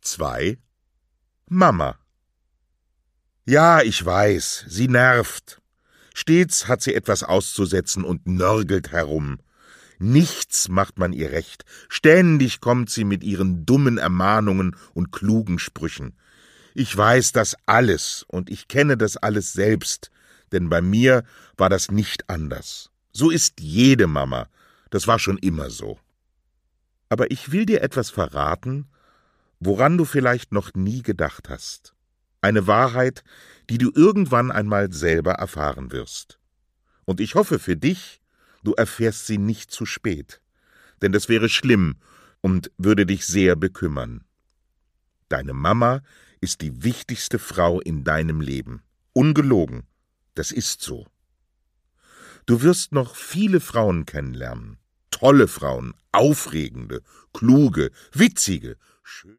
2. Mama. Ja, ich weiß, sie nervt. Stets hat sie etwas auszusetzen und nörgelt herum. Nichts macht man ihr recht. Ständig kommt sie mit ihren dummen Ermahnungen und klugen Sprüchen. Ich weiß das alles und ich kenne das alles selbst, denn bei mir war das nicht anders. So ist jede Mama. Das war schon immer so. Aber ich will dir etwas verraten, woran du vielleicht noch nie gedacht hast. Eine Wahrheit, die du irgendwann einmal selber erfahren wirst. Und ich hoffe für dich, du erfährst sie nicht zu spät, denn das wäre schlimm und würde dich sehr bekümmern. Deine Mama ist die wichtigste Frau in deinem Leben. Ungelogen, das ist so. Du wirst noch viele Frauen kennenlernen. Tolle Frauen, aufregende, kluge, witzige, schöne.